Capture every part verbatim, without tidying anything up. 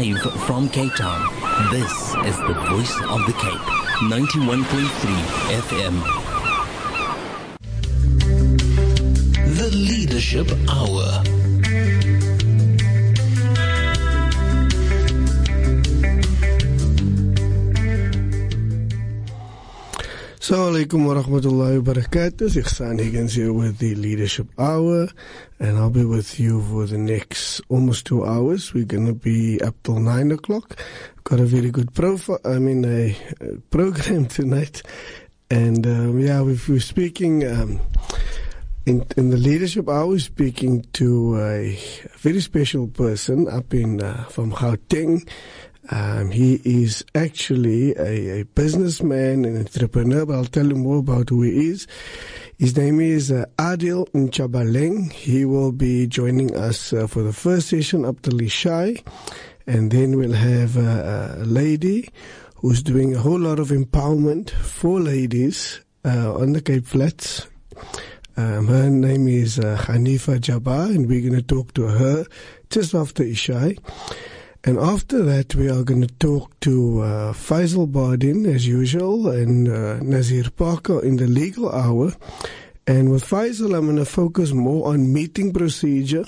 Live from Cape Town, this is the Voice of the Cape, ninety-one point three F M. The Leadership Hour. Assalamu alaikum wa rahmatullahi wa barakatuh. Ihsan Higgins here with the Leadership Hour, and I'll be with you for the next almost two hours. We're going to be up till nine o'clock. Got a very good profile, I mean a, a program tonight, and um, yeah, we've, we're speaking um, in, in the Leadership Hour, speaking to a very special person up in uh, from Gauteng. Um, he is actually a, a businessman and entrepreneur, but I'll tell you more about who he is. His name is uh, Adil Nchabaleng. He will be joining us uh, for the first session up till Ishai, and then we'll have uh, a lady who's doing a whole lot of empowerment for ladies uh, on the Cape Flats. Um, her name is uh, Hanifa Jabbar, and we're going to talk to her just after Ishai. And after that, we are going to talk to uh, Faisal Bardin, as usual, and uh, Nazir Parker in the legal hour. And with Faisal, I'm going to focus more on meeting procedure,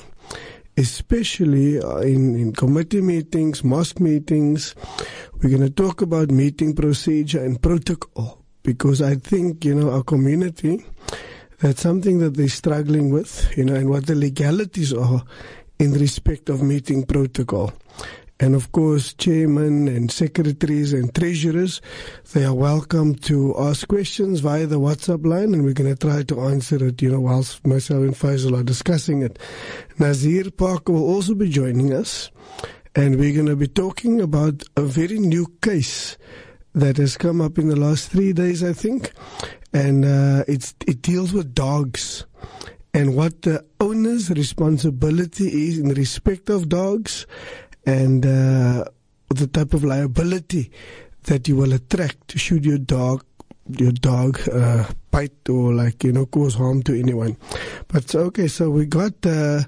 especially in, in committee meetings, mosque meetings. We're going to talk about meeting procedure and protocol, because I think, you know, our community, that's something that they're struggling with, you know, and what the legalities are in respect of meeting protocol. And of course, chairmen and secretaries and treasurers, they are welcome to ask questions via the WhatsApp line, and we're going to try to answer it, you know, whilst myself and Faisal are discussing it. Nazir Parker will also be joining us, and we're going to be talking about a very new case that has come up in the last three days, I think, and uh, it's, it deals with dogs and what the owner's responsibility is in respect of dogs, and uh, the type of liability that you will attract should your dog your dog uh, bite or, like, you know, cause harm to anyone. But okay, so we got uh,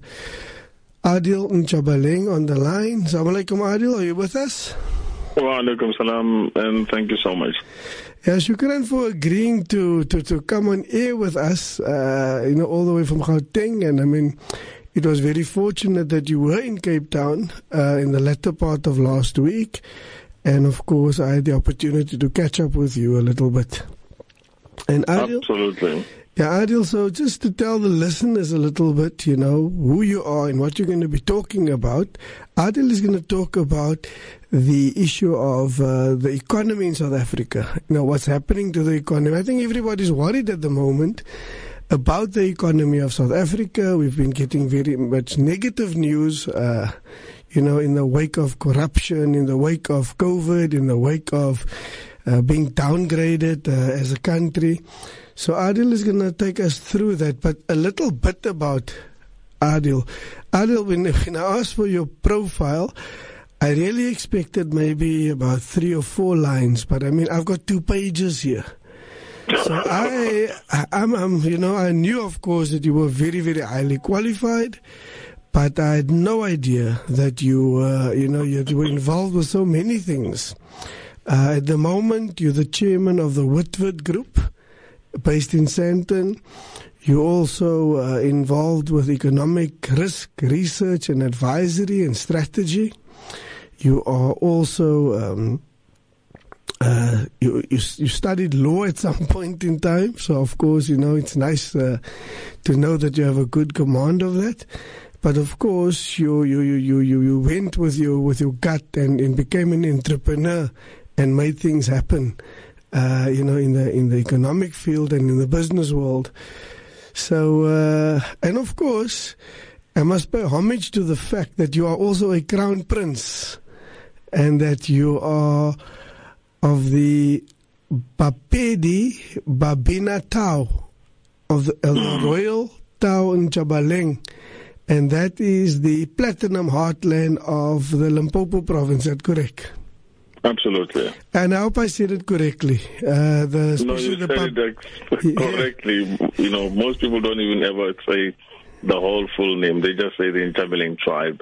Adil Nchabaleng on the line. Assalamu alaikum, Adil, are you with us? Wa alaikum salam, and thank you so much. Yeah, shukran for agreeing to, to, to come on air with us, uh, you know, all the way from Gauteng. And I mean, it was very fortunate that you were in Cape Town uh, in the latter part of last week. And of course, I had the opportunity to catch up with you a little bit. And Adil, absolutely. Yeah, Adil, so just to tell the listeners a little bit, you know, who you are and what you're going to be talking about. Adil is going to talk about the issue of uh, the economy in South Africa. You know, what's happening to the economy. I think everybody's worried at the moment about the economy of South Africa. We've been getting very much negative news, uh, you know, in the wake of corruption, in the wake of COVID, in the wake of uh, being downgraded uh, as a country. So Adil is going to take us through that, but a little bit about Adil. Adil, when, when I asked for your profile, I really expected maybe about three or four lines, but I mean, I've got two pages here. So I, I, I'm, I'm, you know, I knew, of course, that you were very, very highly qualified, but I had no idea that you, uh, you know, you were involved with so many things. Uh, at the moment, you're the chairman of the Whitford Group, based in Sandton. You're also uh, involved with economic risk research and advisory and strategy. You are also um, Uh, you, you you studied law at some point in time, so of course, you know, it's nice uh, to know that you have a good command of that. But of course, you you you you you went with your with your gut and, and became an entrepreneur and made things happen. Uh, you know, in the in the economic field and in the business world. So uh, and of course, I must pay homage to the fact that you are also a crown prince, and that you are of the Bapedi Babina Tau of the, uh, the Royal Tau Nchabaleng, and that is the platinum heartland of the Limpopo province. Is that correct? Absolutely. And I hope I said it correctly. Uh, the, no, you the said it correctly. Yeah. You know, most people don't even ever say the whole full name. They just say the Nchabaleng tribe.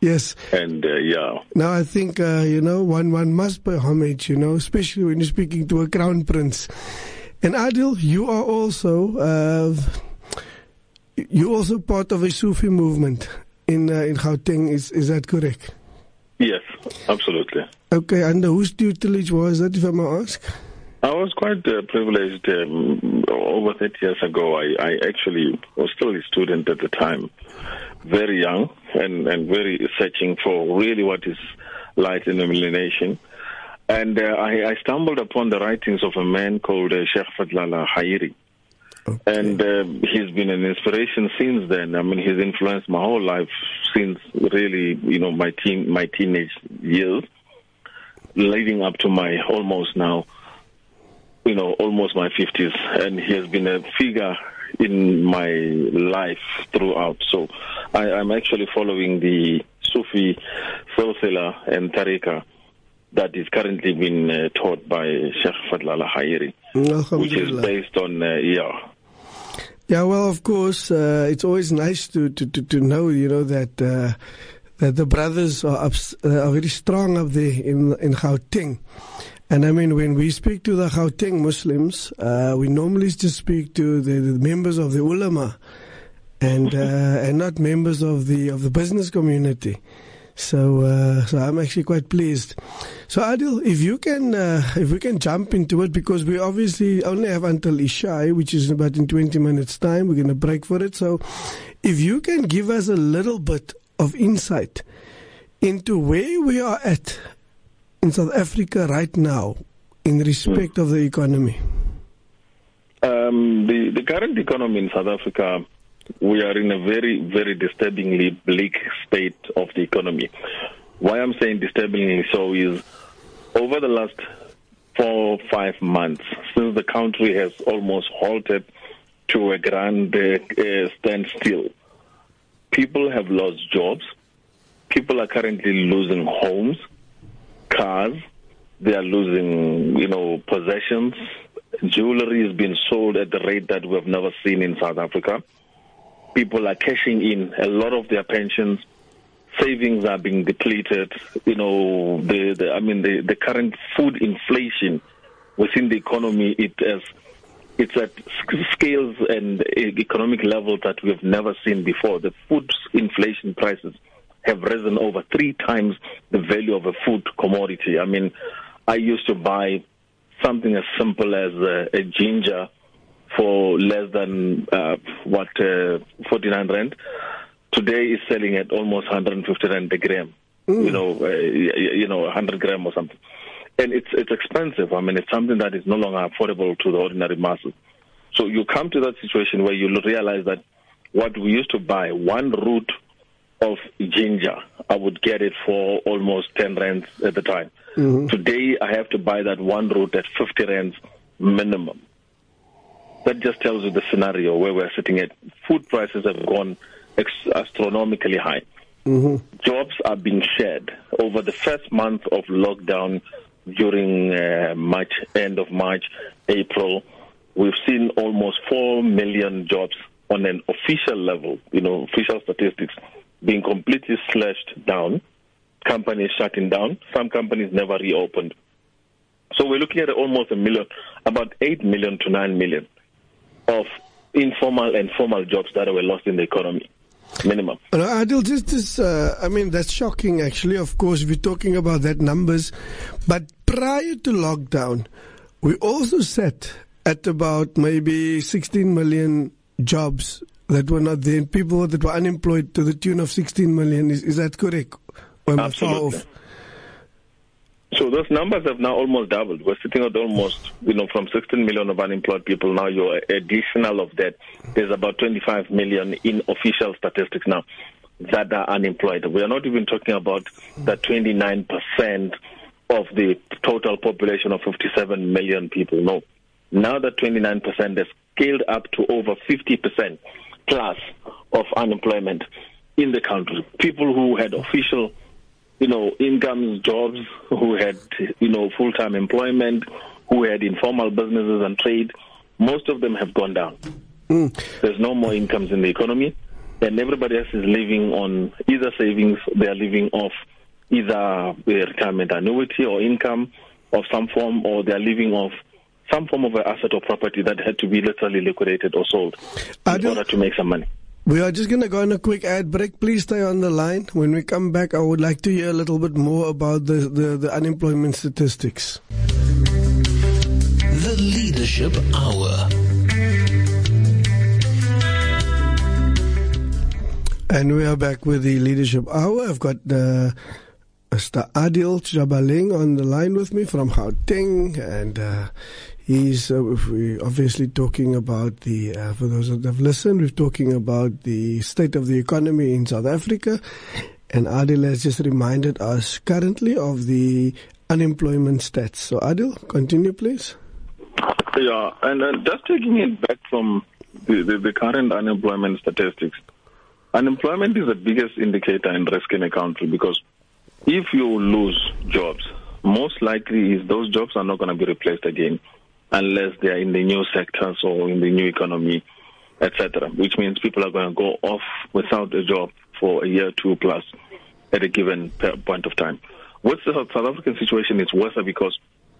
Yes. And, uh, yeah. Now, I think, uh, you know, one, one must pay homage, you know, especially when you're speaking to a crown prince. And Adil, you are also, uh, you're also part of a Sufi movement in uh, in Gauteng. Is is that correct? Yes, absolutely. Okay, under whose tutelage was that, if I may ask? I was quite uh, privileged. Um, over thirty years ago, I, I actually was still a student at the time, very young and, and very searching for really what is light in the nation. And uh, I, I stumbled upon the writings of a man called uh, Sheikh Fadlallah Hayiri. Okay. And uh, he's been an inspiration since then. I mean, he's influenced my whole life since really, you know, my teen, my teenage years, leading up to my almost now, you know, almost my fifties. And he has been a figure in my life throughout. So I, I'm actually following the Sufi Silsila and Tariqa that is currently being uh, taught by Sheikh Fadlallah Hayiri, which is based on, uh, yeah. Yeah, well, of course, uh, it's always nice to, to, to, to know, you know, that uh, that the brothers are, up, uh, are very strong up there in, in Gauteng. And I mean, when we speak to the Gauteng Muslims, uh, we normally just speak to the, the members of the ulama and uh, and not members of the of the business community. So, uh, so I'm actually quite pleased. So, Adil, if you can, uh, if we can jump into it, because we obviously only have until Isha, which is about in twenty minutes' time. We're going to break for it. So, if you can give us a little bit of insight into where we are at in South Africa right now in respect of the economy. Um, the, the current economy in South Africa, we are in a very, very disturbingly bleak state of the economy. Why I'm saying disturbingly so is over the last four, five months, since the country has almost halted to a grand uh, uh, standstill, people have lost jobs. People are currently losing homes, cars. They are losing, you know, possessions. Jewelry is being sold at the rate that we have never seen in South Africa. People are cashing in a lot of their pensions. Savings are being depleted. You know, the, the I mean, the, the current food inflation within the economy, it has, it's at scales and economic levels that we have never seen before. The food inflation prices have risen over three times the value of a food commodity. I mean, I used to buy something as simple as a, a ginger for less than, uh, what, uh, forty-nine rand. Today is selling at almost one hundred fifty rand a gram, mm. you know, uh, you know, one hundred gram or something. And it's it's expensive. I mean, it's something that is no longer affordable to the ordinary masses. So you come to that situation where you realize that what we used to buy, one root of ginger, I would get it for almost ten rands at the time. Mm-hmm. Today, I have to buy that one root at fifty rands minimum. That just tells you the scenario where we're sitting at. Food prices have gone ex- astronomically high. Mm-hmm. Jobs are being shed. Over the first month of lockdown during uh, March, end of March, April, we've seen almost four million jobs on an official level, you know, official statistics, being completely slashed down, companies shutting down, some companies never reopened. So we're looking at almost a million, about eight million to nine million of informal and formal jobs that were lost in the economy, minimum. Uh, Adil, just this, uh, I mean, that's shocking, actually. Of course, we're talking about that numbers. But prior to lockdown, we also sat at about maybe sixteen million jobs that were not there, people that were unemployed to the tune of sixteen million. Is, is that correct? Or am I far off? So those numbers have now almost doubled. We're sitting at almost, you know, from sixteen million of unemployed people. Now you're additional of that. There's about twenty-five million in official statistics now that are unemployed. We are not even talking about the twenty-nine percent of the total population of fifty-seven million people. No. Now that twenty-nine percent has scaled up to over fifty percent plus of unemployment in the country. People who had official, you know, incomes, jobs, who had, you know, full-time employment, who had informal businesses and trade, most of them have gone down. Mm. There's no more incomes in the economy. and everybody else is living on either savings, they are living off either a retirement annuity or income of some form, or they are living off some form of an asset or property that had to be literally liquidated or sold in Adil, order to make some money. We are just going to go on a quick ad break. Please stay on the line. When we come back, I would like to hear a little bit more about the, the, the unemployment statistics. The Leadership Hour. And we are back with the Leadership Hour. I've got the Mister Adil Jabaling on the line with me from Gauteng, and uh, he's uh, we obviously talking about the, uh, for those that have listened, we're talking about the state of the economy in South Africa, and Adil has just reminded us currently of the unemployment stats. So Adil, continue please. Yeah, and uh, just taking it back from the, the, the current unemployment statistics, unemployment is the biggest indicator in risk in a country, because if you lose jobs, most likely is those jobs are not going to be replaced again unless they are in the new sectors or in the new economy, et cetera, which means people are going to go off without a job for a year, two plus at a given point of time. What's the South African situation is worse because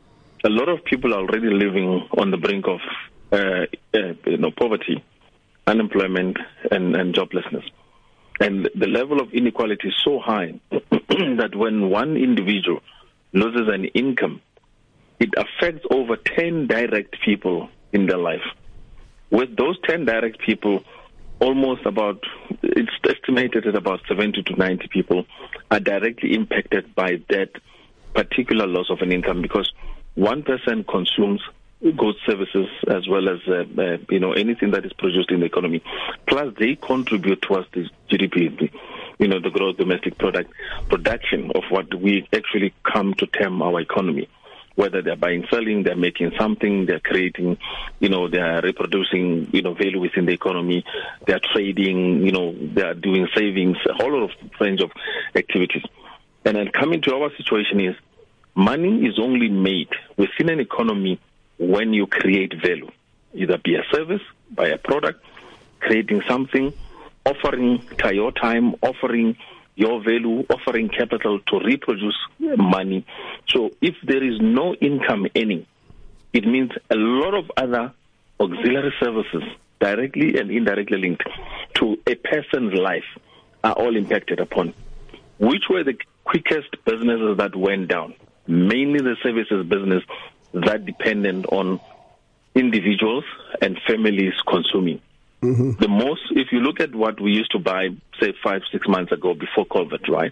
a lot of people are already living on the brink of uh, uh, you know, poverty, unemployment, and, and joblessness. And the level of inequality is so high that when one individual loses an income, it affects over ten direct people in their life. With those ten direct people, almost about, it's estimated that about seventy to ninety people are directly impacted by that particular loss of an income, because one person consumes goods, services, as well as uh, uh, you know, anything that is produced in the economy. Plus, they contribute towards the G D P, you know, the gross domestic product production of what we actually come to term our economy. Whether they're buying, selling, they're making something, they're creating, you know, they're reproducing, you know, value within the economy, they're trading, you know, they're doing savings, a whole lot of range of activities. And then coming to our situation is, money is only made within an economy when you create value, either be a service, buy a product, creating something, offering your time, offering your value, offering capital to reproduce money. So if there is no income earning, it means a lot of other auxiliary services, directly and indirectly linked to a person's life, are all impacted upon. Which were the quickest businesses that went down? Mainly the services business that dependent on individuals and families consuming. Mm-hmm. The most, if you look at what we used to buy, say, five, six months ago before COVID, right?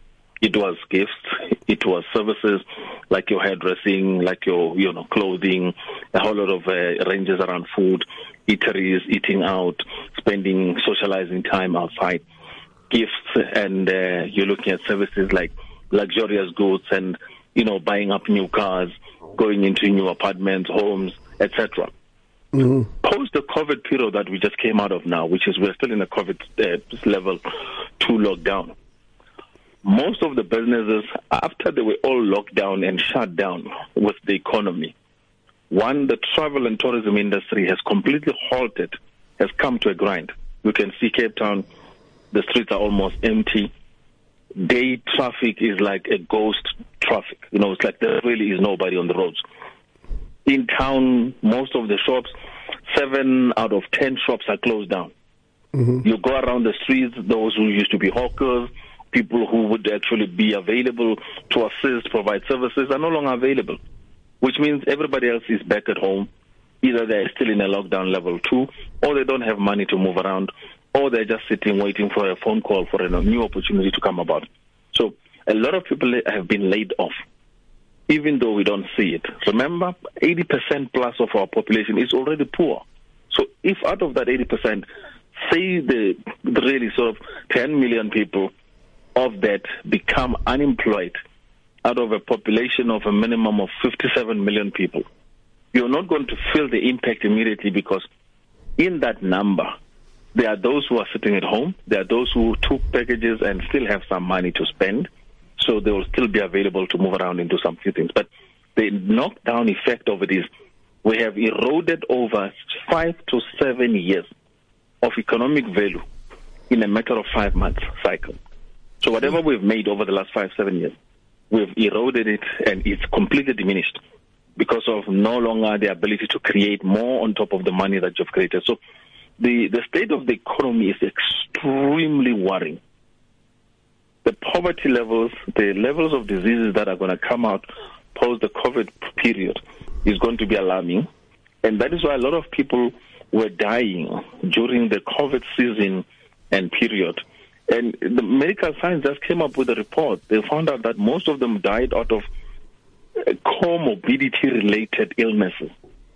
It was gifts, it was services like your hairdressing, like your, you know, clothing, a whole lot of uh, ranges around food, eateries, eating out, spending, socializing time outside, gifts, and uh, you're looking at services like luxurious goods and, you know, buying up new cars, going into new apartments, homes, et cetera. Mm-hmm. Post the COVID period that we just came out of now, which is we're still in a COVID uh, level two lockdown. Most of the businesses, after they were all locked down and shut down with the economy, one, the travel and tourism industry has completely halted, has come to a grind. You can see Cape Town, the streets are almost empty. Day traffic is like a ghost traffic. You know, it's like there really is nobody on the roads. In town, most of the shops, seven out of ten shops are closed down. Mm-hmm. You go around the streets, those who used to be hawkers, people who would actually be available to assist, provide services, are no longer available, which means everybody else is back at home. Either they're still in a lockdown level two, or they don't have money to move around, or they're just sitting waiting for a phone call for a new opportunity to come about. So a lot of people have been laid off, even though we don't see it. Remember, eighty percent plus of our population is already poor. So if out of that eighty percent, say the, the really sort of ten million people of that become unemployed out of a population of a minimum of fifty-seven million people, you're not going to feel the impact immediately, because in that number, there are those who are sitting at home, there are those who took packages and still have some money to spend, so they will still be available to move around and do some few things. But the knockdown effect of it is we have eroded over five to seven years of economic value in a matter of five months cycle. So whatever we've made over the last five, seven years, we've eroded it and it's completely diminished because of no longer the ability to create more on top of the money that you've created. So the, the state of the economy is extremely worrying. The poverty levels, the levels of diseases that are going to come out post the COVID period is going to be alarming. And that is why a lot of people were dying during the COVID season and period. And the medical science just came up with a report. They found out that most of them died out of comorbidity-related illnesses,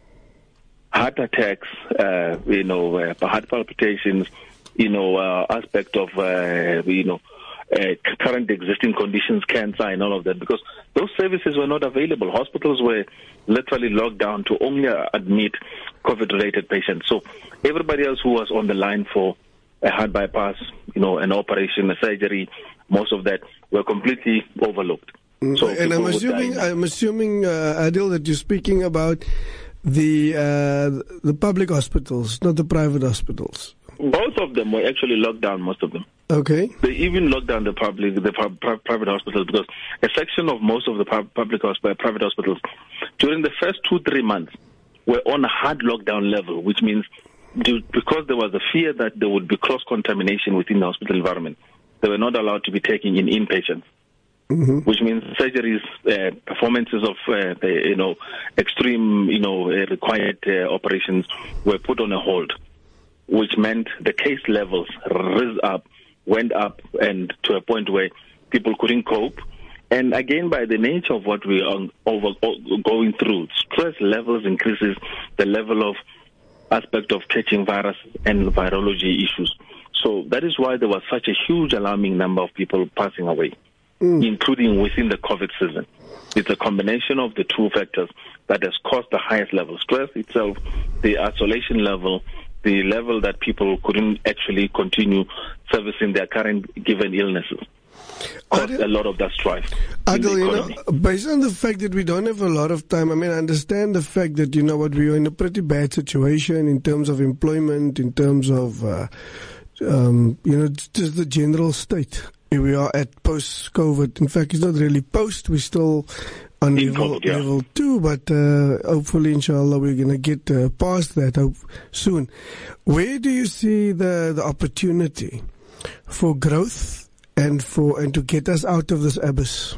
heart attacks, uh, you know, uh, heart palpitations, you know, uh, aspect of, uh, you know, uh, current existing conditions, cancer, and all of that, because those services were not available. Hospitals were literally locked down to only admit COVID-related patients. So everybody else who was on the line for a heart bypass, you know, an operation, a surgery, most of that were completely overlooked. So and I'm assuming, I'm assuming, uh, Adil, that you're speaking about the uh, the public hospitals, not the private hospitals. Both of them were actually locked down, most of them. Okay. They even locked down the public, the pub, private hospitals, because a section of most of the pub, public hospitals, private hospitals, during the first two, three months, were on a hard lockdown level, which means due, because there was a fear that there would be cross-contamination within the hospital environment, they were not allowed to be taking in inpatients. Mm-hmm. Which means surgeries, uh, performances of, uh, the, you know, extreme, you know, uh, required uh, operations were put on a hold, which meant the case levels rose up, went up, and to a point where people couldn't cope. And again, by the nature of what we are over, going through, stress levels increases the level of aspect of catching virus and virology issues. So that is why there was such a huge alarming number of people passing away. Mm. Including within the COVID season. It's a combination of the two factors that has caused the highest level. Stress itself, the isolation level, the level that people couldn't actually continue servicing their current given illnesses. Caused Adil, a lot of that strife. Adil, you know, based on the fact that we don't have a lot of time, I mean, I understand the fact that, you know what, we are in a pretty bad situation in terms of employment, in terms of, uh, um, you know, just the general state. We are at post-COVID. In fact, it's not really post. We're still on In level, COVID, yeah. level two, but uh, hopefully, inshallah, we're going to get uh, past that hope soon. Where do you see the, the opportunity for growth and for and to get us out of this abyss?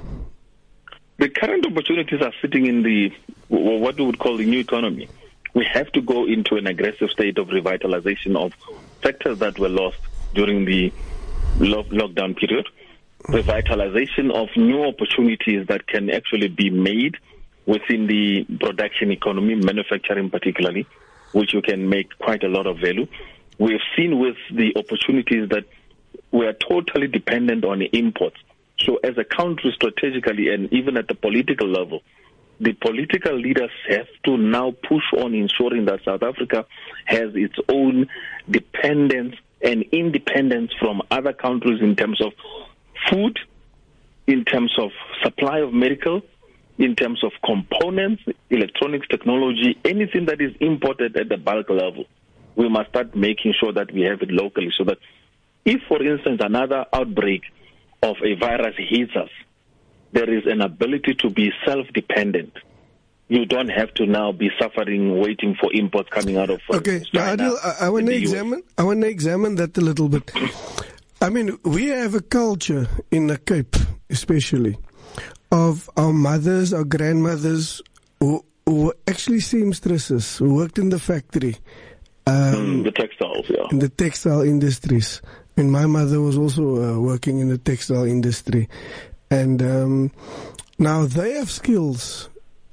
The current opportunities are sitting in the what we would call the new economy. We have to go into an aggressive state of revitalization of sectors that were lost during the lockdown period, revitalization of new opportunities that can actually be made within the production economy, manufacturing particularly, which you can make quite a lot of value. We have seen with the opportunities that we are totally dependent on imports. So as a country, strategically and even at the political level, the political leaders have to now push on ensuring that South Africa has its own dependence and independence from other countries in terms of food, in terms of supply of medical, in terms of components, electronics technology, anything that is imported at the bulk level. We must start making sure that we have it locally so that if, for instance, another outbreak of a virus hits us, there is an ability to be self-dependent. You don't have to now be suffering, waiting for imports coming out of uh, okay. Now, Adil, I, I want to examine. I want to examine that a little bit. I mean, we have a culture in the Cape, especially, of our mothers, our grandmothers, who, who were actually seamstresses, who worked in the factory, um, mm, the textiles, yeah, in the textile industries. And my mother was also uh, working in the textile industry, and um, now they have skills.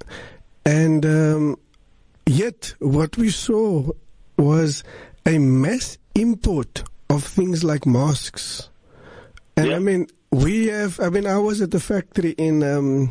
And um, yet, what we saw was a mass import of things like masks. And yeah. I mean, we have. I mean, I was at the factory in um,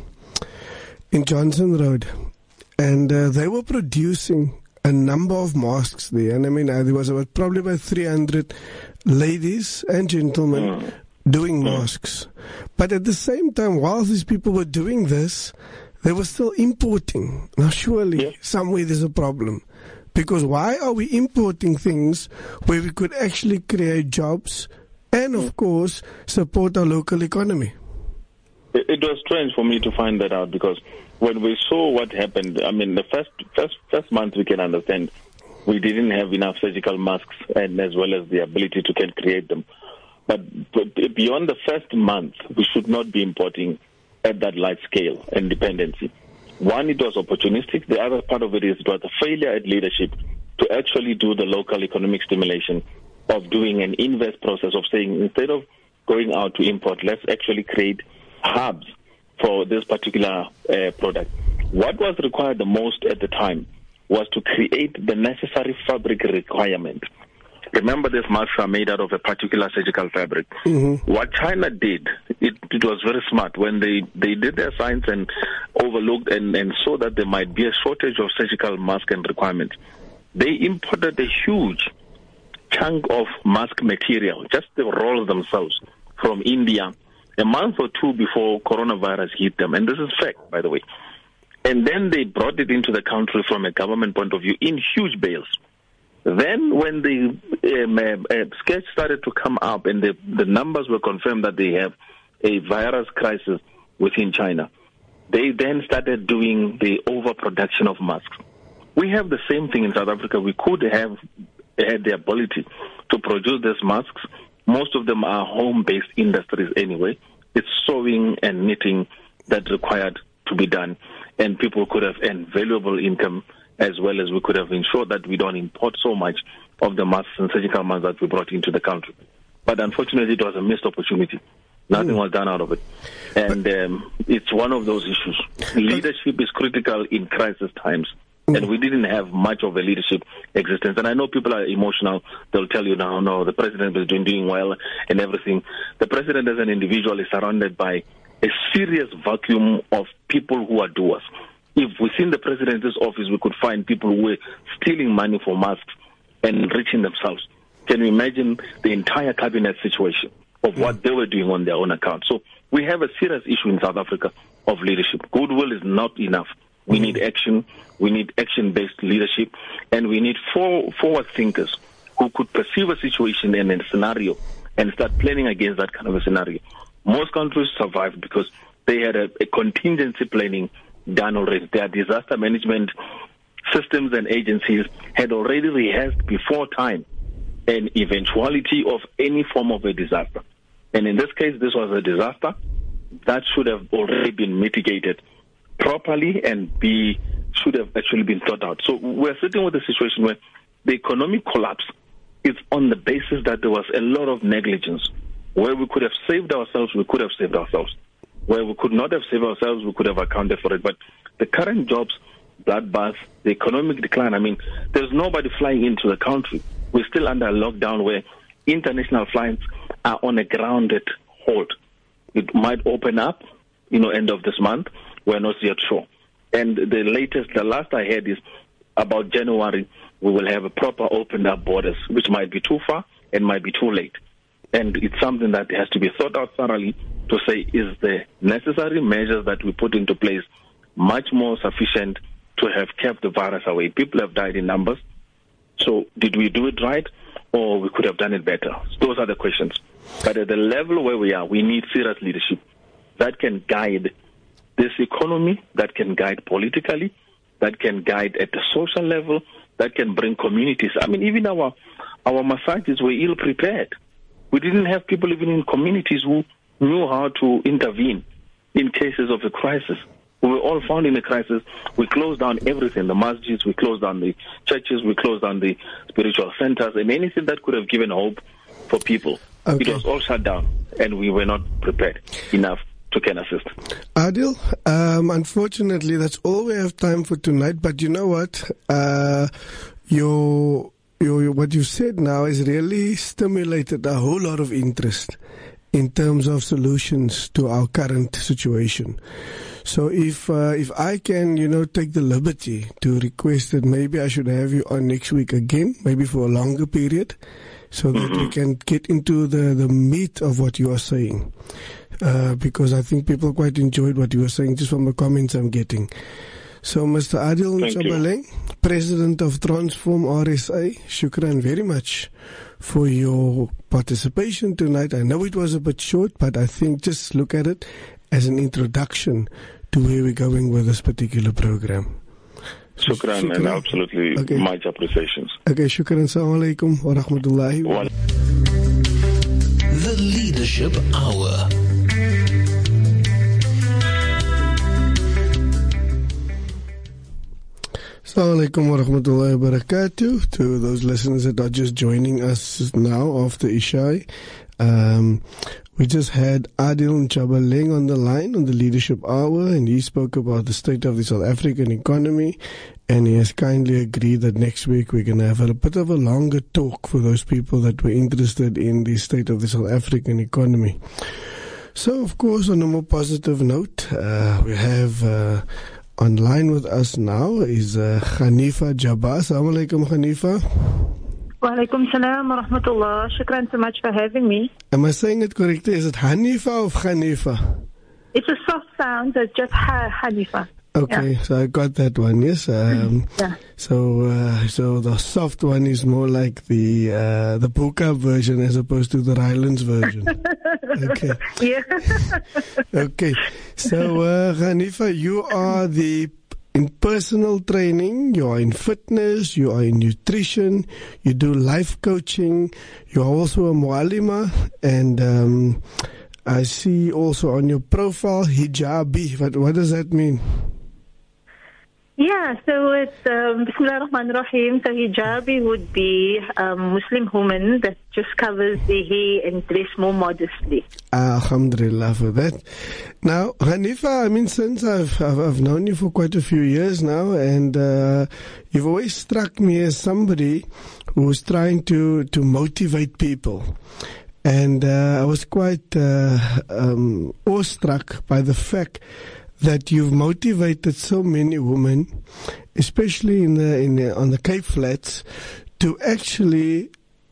in Johnson Road, and uh, they were producing a number of masks there. And I mean, uh, there was about probably about three hundred ladies and gentlemen mm. doing masks. But at the same time, while these people were doing this, they were still importing. Now, surely, yeah. somewhere there's a problem. Because why are we importing things where we could actually create jobs and of course support our local economy. It, it was strange for me to find that out, because when we saw what happened, I mean, the first first first month we can understand we didn't have enough surgical masks and as well as the ability to can create them. But, but beyond the first month, we should not be importing at that large scale and dependency. One, it was opportunistic. The other part of it is it was a failure at leadership to actually do the local economic stimulation of doing an inverse process of saying, instead of going out to import, let's actually create hubs for this particular uh, product. What was required the most at the time was to create the necessary fabric requirement. Remember, these masks are made out of a particular surgical fabric. Mm-hmm. What China did, it, it was very smart. When they, they did their science and overlooked and, and saw that there might be a shortage of surgical mask and requirements, they imported a huge chunk of mask material, just the rolls themselves, from India a month or two before coronavirus hit them. And this is fact, by the way. And then they brought it into the country from a government point of view in huge bales. Then when the um, uh, uh, sketch started to come up and the, the numbers were confirmed that they have a virus crisis within China, they then started doing the overproduction of masks. We have the same thing in South Africa. We could have had the ability to produce these masks. Most of them are home-based industries anyway. It's sewing and knitting that required to be done, and people could have earned valuable income, as well as we could have ensured that we don't import so much of the masks and surgical masks that we brought into the country. But unfortunately, it was a missed opportunity. Nothing mm. was done out of it. And um, it's one of those issues. Leadership is critical in crisis times. Mm. And we didn't have much of a leadership existence. And I know people are emotional. They'll tell you, no, no, the president is doing, doing well and everything. The president as an individual is surrounded by a serious vacuum of people who are doers. If within the president's office we could find people who were stealing money for masks and enriching themselves, can you imagine the entire cabinet situation of what they were doing on their own account? So we have a serious issue in South Africa of leadership. Goodwill is not enough. We need action. We need action-based leadership. And we need for, forward thinkers who could perceive a situation and a scenario and start planning against that kind of a scenario. Most countries survived because they had a, a contingency planning done already. Their disaster management systems and agencies had already rehearsed before time an eventuality of any form of a disaster. And in this case, this was a disaster that should have already been mitigated properly and be should have actually been thought out. So we're sitting with a situation where the economic collapse is on the basis that there was a lot of negligence. Where we could have saved ourselves, we could have saved ourselves. Where we could not have saved ourselves, we could have accounted for it. But the current jobs, bloodbath, the economic decline, I mean, there's nobody flying into the country. We're still under a lockdown where international flights are on a grounded hold. It might open up, you know, end of this month. We're not yet sure. And the latest, the last I heard is about January, we will have a proper opened up borders, which might be too far and might be too late. And it's something that has to be thought out thoroughly to say, is the necessary measures that we put into place much more sufficient to have kept the virus away? People have died in numbers. So did we do it right, or we could have done it better? Those are the questions. But at the level where we are, we need serious leadership that can guide this economy, that can guide politically, that can guide at the social level, that can bring communities. I mean, even our, our massages were ill-prepared. We didn't have people even in communities who knew how to intervene in cases of a crisis. We were all found in a crisis. We closed down everything, the masjids, we closed down the churches, we closed down the spiritual centers, and anything that could have given hope for people. Okay. It was all shut down, and we were not prepared enough to can assist. Adil, um, unfortunately, that's all we have time for tonight, but you know what? Uh, your... Your, what you said now has really stimulated a whole lot of interest in terms of solutions to our current situation. So if uh, if I can, you know, take the liberty to request that maybe I should have you on next week again, maybe for a longer period, so that we can get into the, the meat of what you are saying. Uh, because I think people quite enjoyed what you were saying just from the comments I'm getting. So, Mister Adil Thank you. Chabaleng, President of Transform R S A, shukran very much for your participation tonight. I know it was a bit short, but I think just look at it as an introduction to where we're going with this particular program. Shukran, Shukran. and absolutely Okay. much appreciations. Okay, shukran. Assalamu alaikum wa rahmatullahi wa One. The Leadership Hour. Assalamu alaikum wa rahmatullahi wa barakatuh. To those listeners that are just joining us now after Isha, um, we just had Adil Chabaleng on the line on the Leadership Hour, and he spoke about the state of the South African economy, and he has kindly agreed that next week we're going to have a bit of a longer talk for those people that were interested in the state of the South African economy. So, of course, on a more positive note, uh, we have... Uh, online with us now is uh, Hanifa Jabbar. Assalamu alaikum, Hanifa. Wa alaikum salam wa rahmatullah. Shukran so much for having me. Am I saying it correctly? Is it Hanifa or Hanifa? It's a soft sound, so it's just ha- Hanifa. Okay, Yeah. so I got that one, yes. Um, Yeah. So uh, so the soft one is more like the uh, the Buka version as opposed to the Rylands version. Okay. Yeah. Okay. So, uh, Hanifa, you are the in personal training, you are in fitness, you are in nutrition, you do life coaching, you are also a mualima, and um, I see also on your profile hijabi. What, what does that mean? Yeah, so it's um, Bismillah ar-Rahman ar-Rahim. So hijabi would be a um, Muslim woman that just covers the hair and dress more modestly. Alhamdulillah for that. Now, Hanifa, I mean, since I've, I've, I've known you for quite a few years now, and uh, you've always struck me as somebody who's trying to, to motivate people. And uh, I was quite uh, um, awestruck by the fact that you've motivated so many women, especially in the, in the, on the Cape Flats, to actually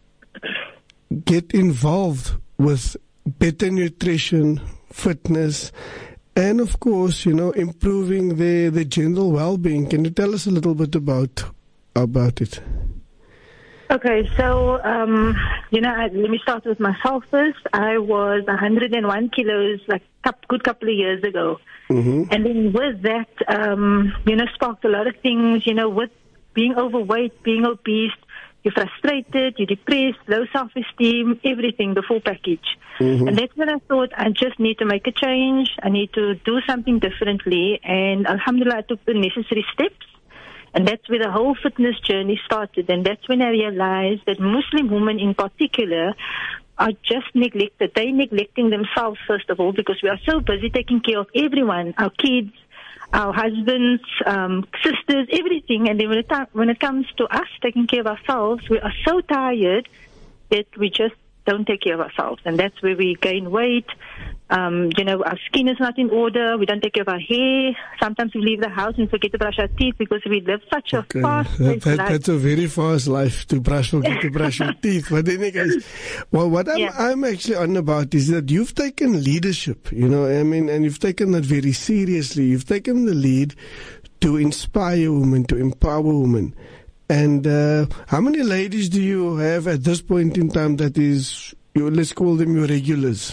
get involved with better nutrition, fitness, and of course, you know, improving their, their general well-being. Can you tell us a little bit about about it? Okay, so, um, you know, I, let me start with myself first. I was one hundred one kilos, like a good couple of years ago. Mm-hmm. And then with that, um, you know, sparked a lot of things, you know, with being overweight, being obese, you're frustrated, you're depressed, low self-esteem, everything, the full package. Mm-hmm. And that's when I thought I just need to make a change. I need to do something differently. And alhamdulillah, I took the necessary steps. And that's where the whole fitness journey started. And that's when I realized that Muslim women in particular are just neglected. They're neglecting themselves, first of all, because we are so busy taking care of everyone, our kids, our husbands, um, sisters, everything. And then when it, when it comes to us taking care of ourselves, we are so tired that we just don't take care of ourselves. And that's where we gain weight. Um, you know, our skin is not in order. We don't take care of our hair. Sometimes we leave the house and forget to brush our teeth because we live such a Okay. fast That, that, life. that's a very fast life to brush, forget to brush your teeth. But then, guys, well, what I'm, Yeah. I'm actually on about is that you've taken leadership, you know, I mean, and you've taken that very seriously. You've taken the lead to inspire women, to empower women. And uh, how many ladies do you have at this point in time that is, you, let's call them your regulars?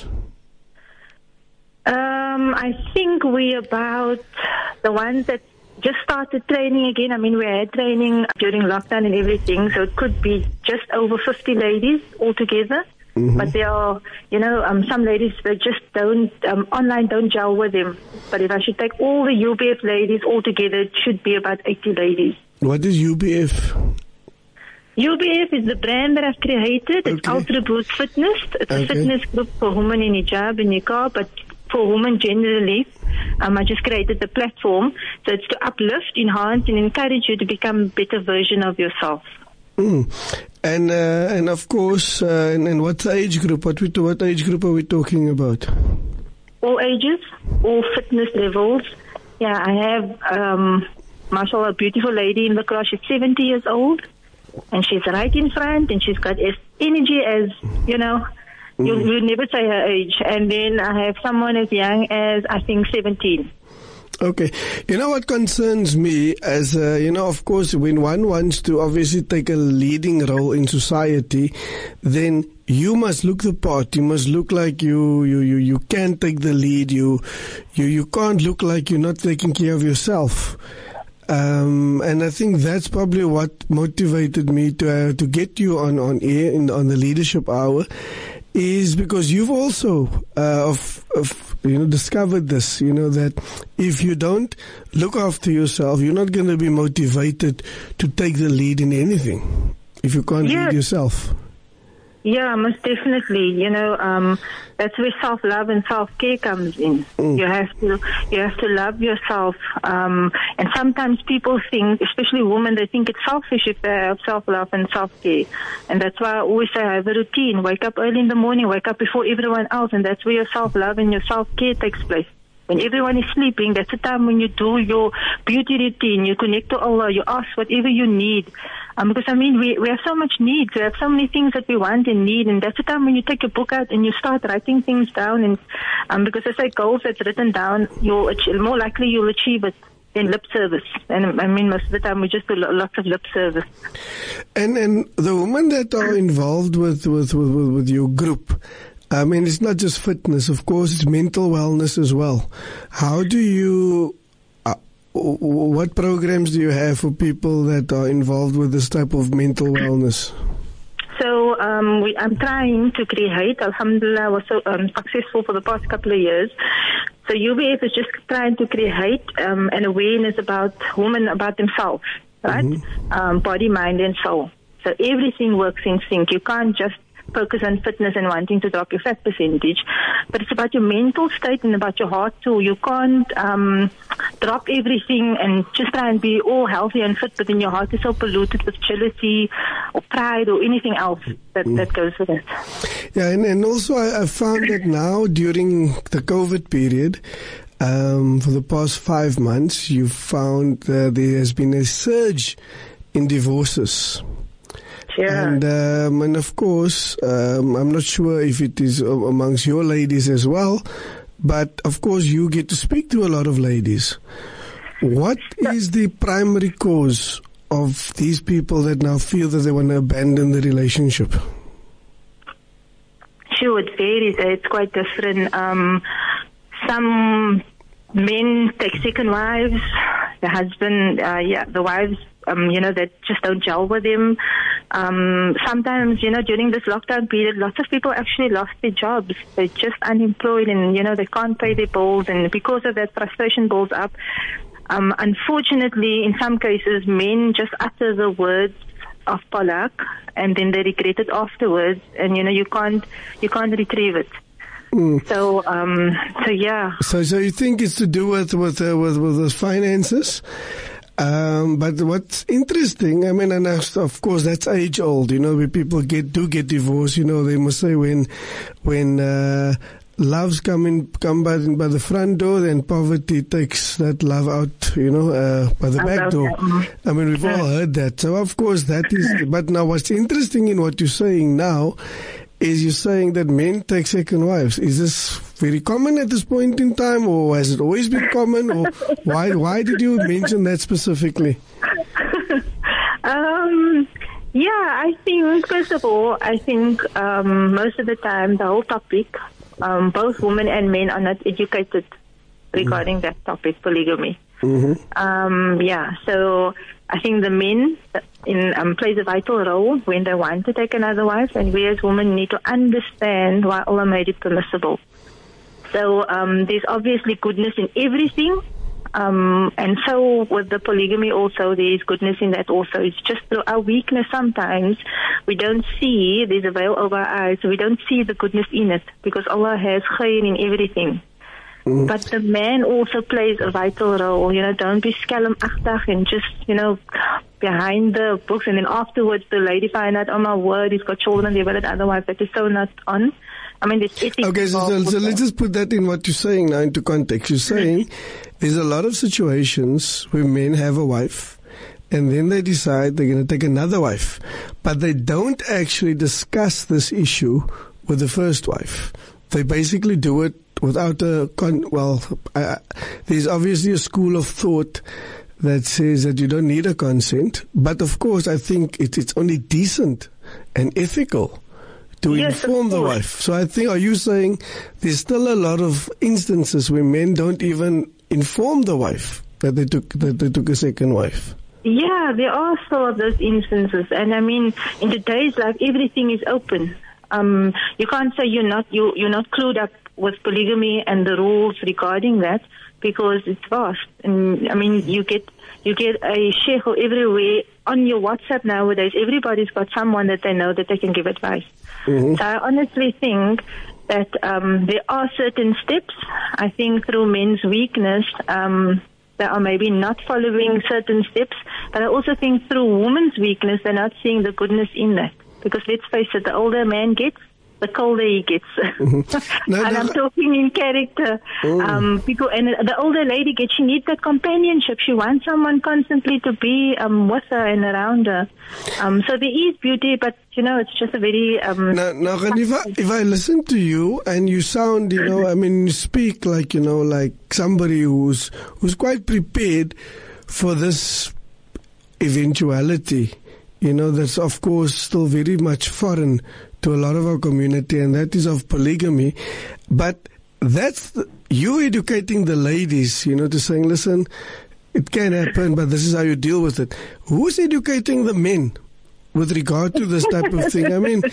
Um, I think we about the ones that just started training again. I mean, we had training during lockdown and everything, so it could be just over fifty ladies altogether. Mm-hmm. But there are, you know, um, some ladies that just don't, um, online don't gel with them. But if I should take all the U B F ladies altogether, it should be about eighty ladies. What is U B F? U B F is the brand that I've created. It's Okay. Ultra Boost Fitness. It's Okay. a fitness group for women in hijab and niqab, but for women generally. Um, I just created the platform. So it's to uplift, enhance, and encourage you to become a better version of yourself. Mm. And uh, and of course, uh, and, and what age group? What we what age group are we talking about? All ages, all fitness levels. Yeah, I have, um, mashallah, a beautiful lady in the class. She's seventy years old, and she's right in front, and she's got as energy as, you know, you you never say her age. And then I have someone as young as, I think, seventeen. Okay. You know what concerns me as, uh, you know, of course, when one wants to obviously take a leading role in society, then you must look the part. You must look like you, you, you, you can take the lead. You, you, you can't look like you're not taking care of yourself. Um, and I think that's probably what motivated me to, uh, to get you on, on air in, on the Leadership Hour, is because you've also, uh, of, of, you know, discovered this, you know, that if you don't look after yourself, you're not going to be motivated to take the lead in anything if you can't Yes. lead yourself. Yeah, most definitely. You know, um, that's where self-love and self-care comes in. Mm. You have to, you have to love yourself. Um, and sometimes people think, especially women, they think it's selfish if they have self-love and self-care. And that's why I always say I have a routine. Wake up early in the morning, wake up before everyone else, and that's where your self-love and your self-care takes place. When everyone is sleeping, that's the time when you do your beauty routine. You connect to Allah. You ask whatever you need. Um, because, I mean, we, we have so much needs. We have so many things that we want and need. And that's the time when you take a book out and you start writing things down. And um, because I say goals that's written down, you'll achieve, more likely you'll achieve it than lip service. And, I mean, most of the time we just do lots of lip service. And and the women that are involved with, with, with, with your group, I mean, it's not just fitness, of course, it's mental wellness as well. How do you, uh, what programs do you have for people that are involved with this type of mental wellness? So um, we, I'm trying to create, alhamdulillah, I was so um, successful for the past couple of years. So U B F is just trying to create um, an awareness about women, about themselves, right? Mm-hmm. Um, body, mind, and soul. So everything works in sync. You can't just focus on fitness and wanting to drop your fat percentage, but it's about your mental state and about your heart too. You can't um, drop everything and just try and be all healthy and fit, but then your heart is so polluted with jealousy or pride or anything else that, mm. that goes with it. Yeah, and, and also I, I found that now during the COVID period, um, for the past five months, you've found uh, there has been a surge in divorces. Yeah. And um, and of course, um, I'm not sure if it is amongst your ladies as well, but of course you get to speak to a lot of ladies. What is the primary cause of these people that now feel that they want to abandon the relationship? Sure, it varies. It's quite different. Um, some men take second wives. The husband, uh, yeah, the wives, um, you know, that just don't gel with him. Um, sometimes, you know, during this lockdown period, lots of people actually lost their jobs. They're just unemployed and, you know, they can't pay their bills. And because of that, frustration builds up. Um, unfortunately, in some cases, men just utter the words of talaq and then they regret it afterwards. And, you know, you can't, you can't retrieve it. Mm. So, um, so yeah. So, so you think it's to do with, with, uh, with, with the finances? Um, but what's interesting, I mean, and of course that's age old, you know, when people get, do get divorced, you know, they must say when, when, uh, loves come in, come by, by the front door, then poverty takes that love out, you know, uh, by the back door. I mean, we've all heard that. So of course that is, but now what's interesting in what you're saying now is you're saying that men take second wives. Is this very common at this point in time, or has it always been common, or why why did you mention that specifically? um, yeah, I think, first of all, I think um, most of the time the whole topic, um, both women and men are not educated regarding mm. that topic, polygamy. Mm-hmm. Um, yeah, so I think the men in, um, plays a vital role when they want to take another wife, and we as women need to understand why Allah made it permissible. So um, there's obviously goodness in everything, um, and so with the polygamy also there's goodness in that also. It's just through our weakness sometimes we don't see, there's a veil over our eyes, so we don't see the goodness in it because Allah has khair in everything. But the man also plays a vital role. You know, don't be schelmachtig and just, you know, behind the books. And then afterwards, the lady find out, oh my word, he's got children there, but otherwise that is so not on. I mean, there's ethics. Okay, so, so, so let's just put that in what you're saying now into context. You're saying there's a lot of situations where men have a wife and then they decide they're going to take another wife, but they don't actually discuss this issue with the first wife. They basically do it without a con, well, uh, there's obviously a school of thought that says that you don't need a consent. But of course, I think it, it's only decent and ethical to yes, inform the wife. So I think, are you saying there's still a lot of instances where men don't even inform the wife that they took that they took a second wife? Yeah, there are still those instances, and I mean, in today's life, everything is open. Um, you can't say you're not you you're not clued up with polygamy and the rules regarding that, because it's vast. And I mean, you get you get a sheikh everywhere on your WhatsApp nowadays. Everybody's got someone that they know that they can give advice. Mm-hmm. So I honestly think that um, there are certain steps. I think through men's weakness, um, they are maybe not following certain steps. But I also think through women's weakness, they're not seeing the goodness in that. Because let's face it, the older a man gets, the colder he gets. Mm-hmm. No, and no, I'm talking in character. Oh. Um, people, and the older lady gets, she needs that companionship. She wants someone constantly to be um, with her and around her. Um, so there is beauty, but, you know, it's just a very... Um, now, now if, I, if I listen to you and you sound, you know, I mean, you speak like, you know, like somebody who's who's quite prepared for this eventuality, you know, that's, of course, still very much foreign to a lot of our community, and that is of polygamy. But that's the, you educating the ladies, you know, to saying, listen, it can happen, but this is how you deal with it. Who's educating the men with regard to this type of thing? I mean,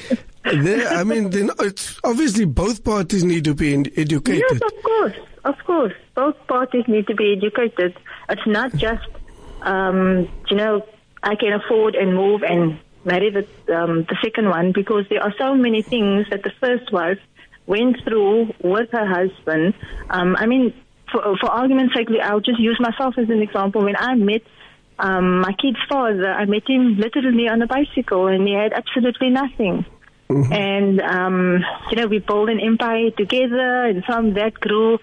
I mean, then it's obviously both parties need to be educated. Yes, of course, of course. Both parties need to be educated. It's not just, um, you know, I can afford and move and marry the, um, the second one, because there are so many things that the first wife went through with her husband. Um, I mean, for, for argument's sake, I'll just use myself as an example. When I met um, my kid's father, I met him literally on a bicycle, and he had absolutely nothing. Mm-hmm. And, um, you know, we built an empire together, and from that grew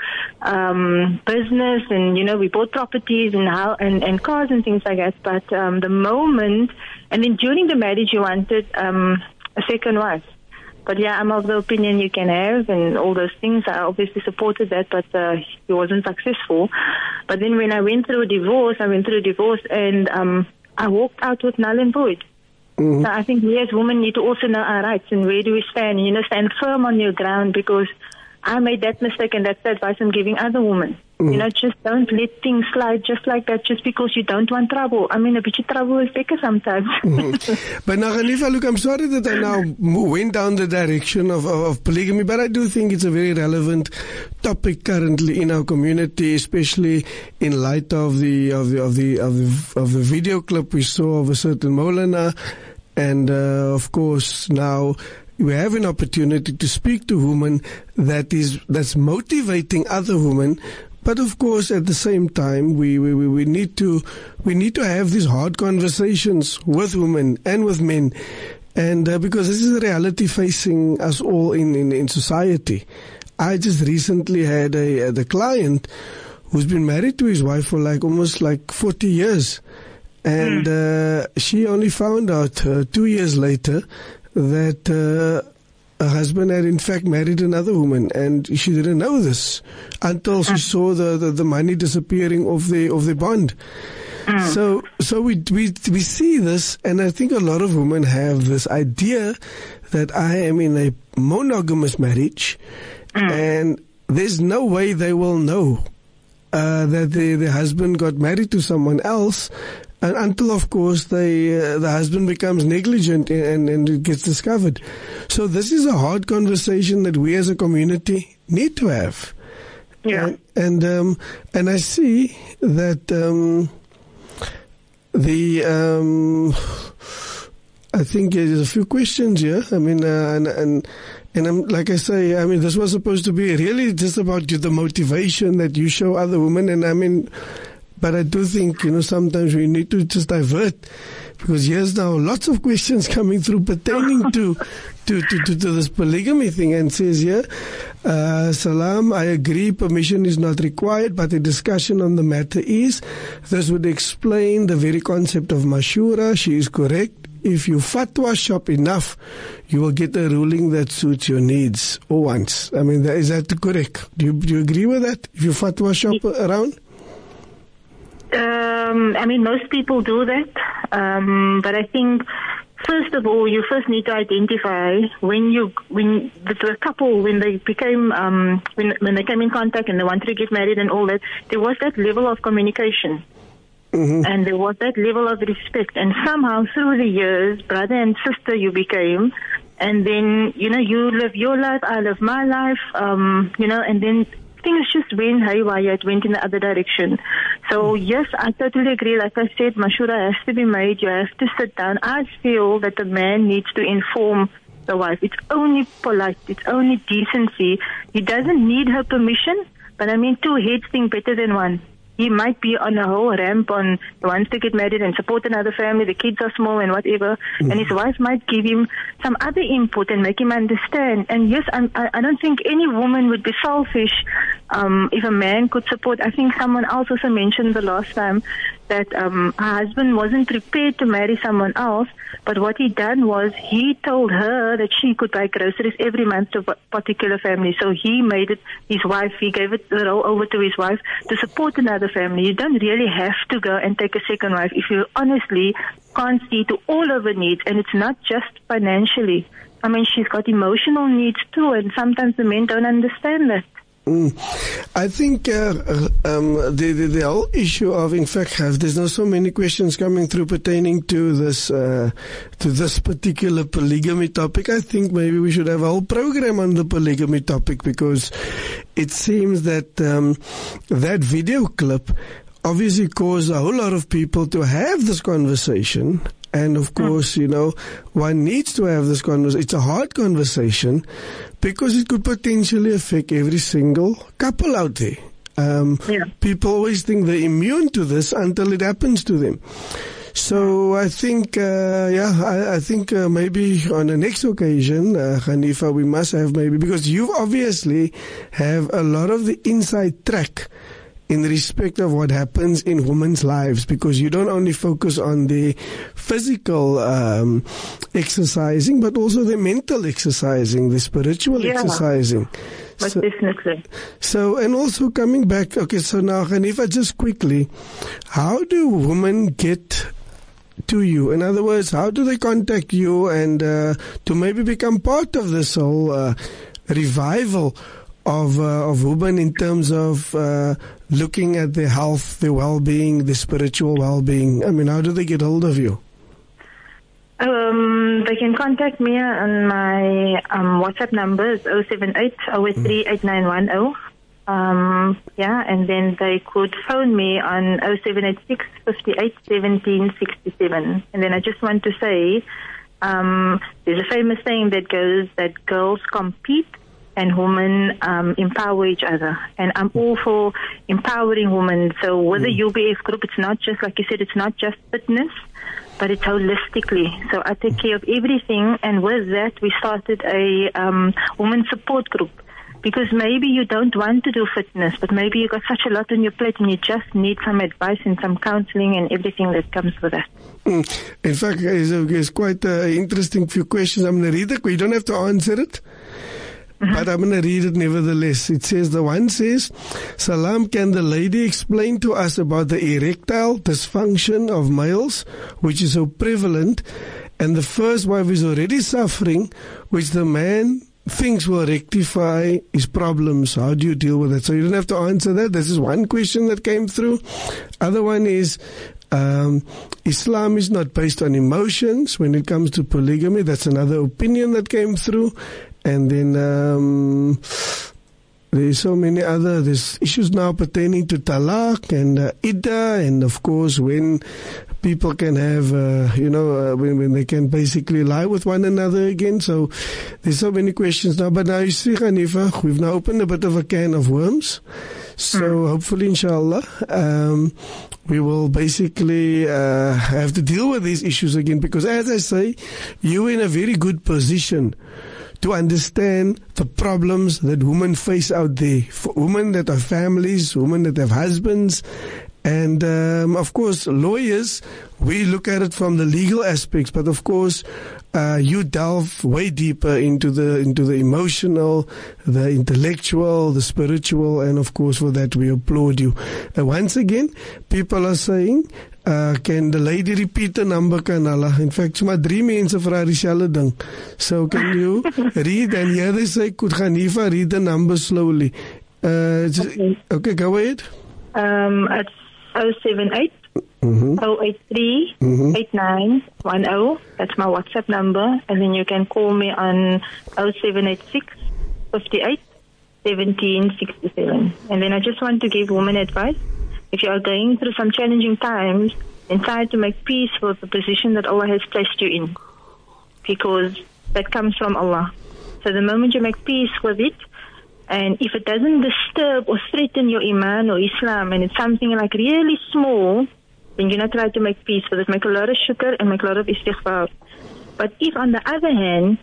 um, business, and, you know, we bought properties and, how, and, and cars and things like that. But um, the moment, and then during the marriage, he wanted um, a second wife. But, yeah, I'm of the opinion you can have and all those things. I obviously supported that, but uh, he wasn't successful. But then when I went through a divorce, I went through a divorce, and um, I walked out with null and void. Mm-hmm. So I think we as women need to also know our rights and where do we stand. You know, stand firm on your ground, because I made that mistake, and that's the advice I'm giving other women. Mm-hmm. You know, just don't let things slide just like that, just because you don't want trouble. I mean, a bit of trouble is better sometimes. Mm-hmm. But now, Hanifa, look, I'm sorry that I now went down the direction of, of, of polygamy, but I do think it's a very relevant topic currently in our community, especially in light of the of the of the of the, of the video clip we saw of a certain Maulana. And, uh, of course, now we have an opportunity to speak to women that is, that's motivating other women. But, of course, at the same time, we, we, we need to, we need to have these hard conversations with women and with men. And, uh, because this is a reality facing us all in, in, in society. I just recently had a, a the client who's been married to his wife for like almost like forty years. And uh, she only found out uh, two years later that uh, her husband had in fact married another woman, and she didn't know this until she saw the, the, the money disappearing off the of the bond. Mm. So so we we we see this, and I think a lot of women have this idea that I am in a monogamous marriage, mm. and there's no way they will know uh, that the the husband got married to someone else. And until, of course, they, uh, the husband becomes negligent and, and it gets discovered. So this is a hard conversation that we as a community need to have. Yeah. And and, um, and I see that um, the um, I think there's a few questions here. I mean, uh, and and. And I'm, like I say, I mean, this was supposed to be really just about the motivation that you show other women. And I mean, but I do think, you know, sometimes we need to just divert, because here's now lots of questions coming through pertaining to, to, to, to, to this polygamy thing, and says here, uh, Salam, I agree permission is not required, but a discussion on the matter is. This would explain the very concept of mashura. She is correct. if you fatwa shop enough, you will get a ruling that suits your needs or wants. I mean, is that correct? Do you, do you agree with that? If you fatwa shop around? Um, I mean, most people do that. Um, but I think, first of all, you first need to identify when you, when the, the couple, when they became, um, when, when they came in contact and they wanted to get married and all that, there was that level of communication. Mm-hmm. And there was that level of respect. And somehow through the years, brother and sister you became. And then, you know, you live your life, I live my life, um, you know, and then things just went haywire. It went in the other direction. So, yes, I totally agree. Like I said, Mashura has to be made. You have to sit down. I feel that the man needs to inform the wife. It's only polite. It's only decency. He doesn't need her permission. But, I mean, two heads think better than one. He might be on a whole ramp on he wants to get married and support another family, the kids are small and whatever, mm-hmm. and his wife might give him some other input and make him understand. And yes, I'm, I, I don't think any woman would be selfish um, if a man could support. I think someone else also mentioned the last time that um, her husband wasn't prepared to marry someone else, but what he done was he told her that she could buy groceries every month to a particular family. So he made it his wife, he gave it the role over to his wife to support another family. You don't really have to go and take a second wife if you honestly can't see to all of her needs. And it's not just financially. I mean, she's got emotional needs too, and sometimes the men don't understand that. Mm. I think uh, um, the, the the whole issue of, in fact, have there's not so many questions coming through pertaining to this uh, to this particular polygamy topic. I think maybe we should have a whole program on the polygamy topic, because it seems that um, that video clip obviously caused a whole lot of people to have this conversation. And of course, you know, one needs to have this conversation. It's a hard conversation because it could potentially affect every single couple out there. Um, yeah. People always think they're immune to this until it happens to them. So I think, uh, yeah, I, I think uh, maybe on the next occasion, uh, Hanifa, we must have maybe, because you obviously have a lot of the inside track in respect of what happens in women's lives, because you don't only focus on the physical um, exercising, but also the mental exercising, the spiritual yeah, exercising. Most so, definitely. So, and also coming back, okay, so now, Hanifa, just quickly, how do women get to you? In other words, how do they contact you and uh, to maybe become part of this whole uh, revival of uh, of women in terms of uh, looking at their health, their well-being, their spiritual well-being? I mean, how do they get hold of you? Um, they can contact me on my um, WhatsApp number, is zero seven eight, zero three, eight nine one zero. Um, yeah, and then they could phone me on zero seven eight six, five eight, one seven six seven. And then I just want to say, um, there's a famous saying that goes that girls compete and women um, empower each other. And I'm all for empowering women. So with the U B F group, it's not just, like you said, it's not just fitness, but it's holistically. So I take care of everything. And with that, we started a um, women support group. Because maybe you don't want to do fitness, but maybe you've got such a lot on your plate and you just need some advice and some counseling and everything that comes with that. Mm. In fact, it's quite an interesting few questions. I'm going to read it. You don't have to answer it. Mm-hmm. But I'm going to read it nevertheless. It says, the one says, Salam, can the lady explain to us about the erectile dysfunction of males, which is so prevalent, and the first wife is already suffering, which the man thinks will rectify his problems? How do you deal with it? So you don't have to answer that. This is one question that came through. Other one is, um, Islam is not based on emotions when it comes to polygamy. That's another opinion that came through. And then um, there's so many other there's issues now pertaining to talaq and uh, idda, and of course when people can have, uh, you know, uh, when, when they can basically lie with one another again. So there's so many questions now. But now you see, Hanifa, we've now opened a bit of a can of worms. So mm. hopefully, inshallah, um, we will basically uh, have to deal with these issues again. Because as I say, you're in a very good position to understand the problems that women face out there. For women that have families, women that have husbands, And um, of course, lawyers, we look at it from the legal aspects, but of course, uh, you delve way deeper into the into the emotional, the intellectual, the spiritual, and of course, for that we applaud you. Uh, once again, people are saying, uh, can the lady repeat the number, Kanala? In fact, my three mense vra dieselfde ding. So can you read? And here they say, could Hanifa read the number slowly? Uh, okay. okay, go ahead. Um, it's oh seven eight, mm-hmm. oh eight three, mm-hmm. eight nine one oh. That's my WhatsApp number. And then you can call me on oh seven eight six, fifty-eight, seventeen sixty-seven. And then I just want to give women advice. If you are going through some challenging times, then try to make peace with the position that Allah has placed you in. Because that comes from Allah. So the moment you make peace with it, and if it doesn't disturb or threaten your Iman or Islam, and it's something like really small, then you're not try to make peace with it. Make a lot of shukr and make a lot of istighfar. But if, on the other hand,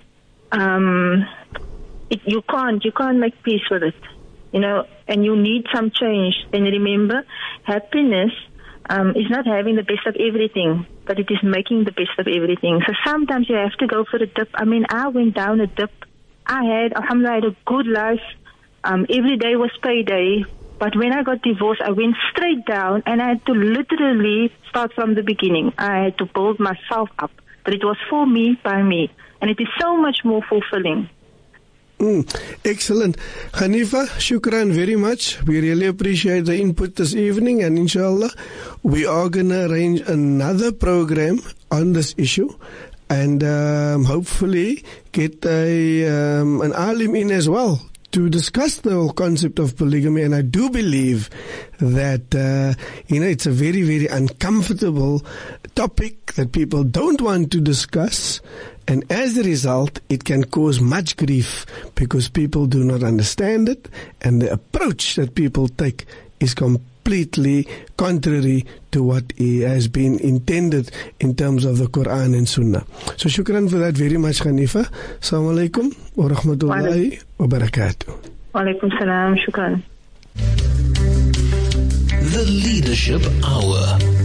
um, it, you can't, you can't make peace with it, you know, and you need some change, then remember, happiness um, is not having the best of everything, but it is making the best of everything. So sometimes you have to go for a dip. I mean, I went down a dip. I had, alhamdulillah, I had a good life. Um, every day was payday, but when I got divorced, I went straight down, and I had to literally start from the beginning. I had to build myself up, but it was for me, by me, and it is so much more fulfilling. Mm, excellent. Hanifa, shukran very much. We really appreciate the input this evening, and inshallah, we are going to arrange another program on this issue. And um, hopefully get a um, an alim in as well to discuss the whole concept of polygamy. And I do believe that, uh, you know, it's a very, very uncomfortable topic that people don't want to discuss. And as a result, it can cause much grief because people do not understand it. And the approach that people take is completely contrary to what has been intended in terms of the Quran and Sunnah. So shukran for that very much, Hanifa. Assalamu alaikum wa rahmatullahi wa barakatuh. Wa alaikum salam, shukran. The Leadership Hour.